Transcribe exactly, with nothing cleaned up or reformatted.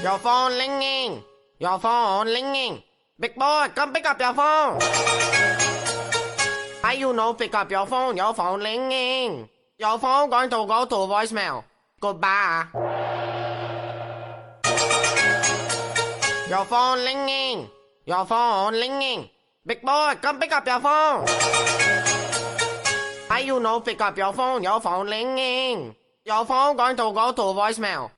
Your phone ringing. Your phone ringing. Big boy, come pick up your phone. Why you no pick up your phone? Your phone ringing. Your phone going to go to voicemail. Goodbye. Your phone ringing. Your phone ringing. Big boy, come pick up your phone. Why you no pick up your phone? Your phone ringing. Your phone going to go to voicemail.